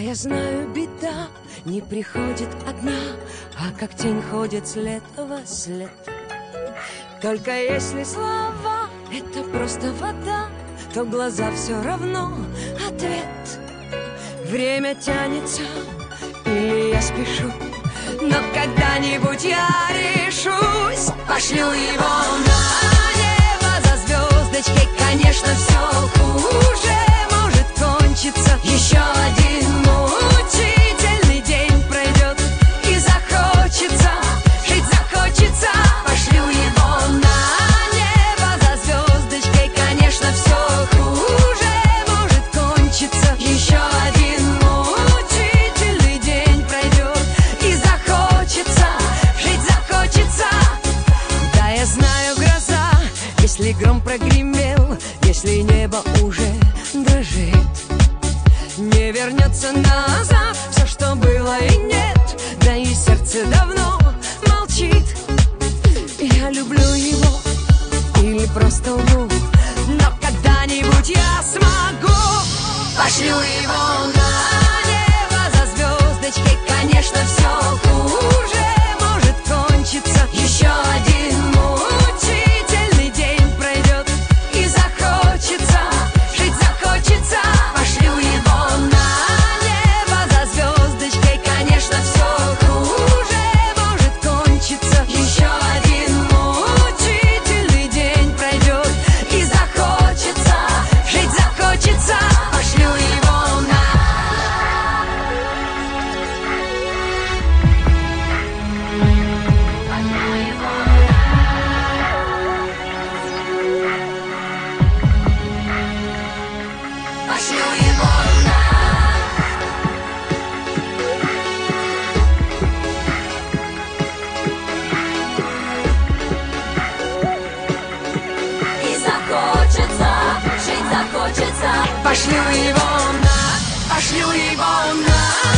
я знаю, беда не приходит одна, а как тень ходит след во след. Только если слова — это просто вода, то глаза все равно ответ. Время тянется, или я спешу, но когда-нибудь я решусь. Пошлю его на небо за звездочкой. Конечно, все хуже может кончиться. Еще один мучительный день пройдет, и захочется, жить захочется. Пошлю его на небо за звездочкой. Конечно, все хуже может кончиться. Еще один мучительный день пройдет, и захочется, жить захочется. Да, я знаю, гроза, если гром прогремел, если небо уже дрожит, не вернется назад все, что было и нет. Да и сердце давно молчит. Я люблю его или просто лгу, но когда-нибудь я смогу. Пошлю его на небо за звездочкой. Конечно, все хуже может кончиться. Еще один мучительный день пройдет, и захочется, жить захочется. Пошлю его на небо за звездочкой. Конечно, все хуже может кончиться. Еще один мучительный день пройдет, и захочется, жить захочется. Пошлю его на... Пошлю его на... И захочется, жить захочется. Пошлю его на... Пошлю его на...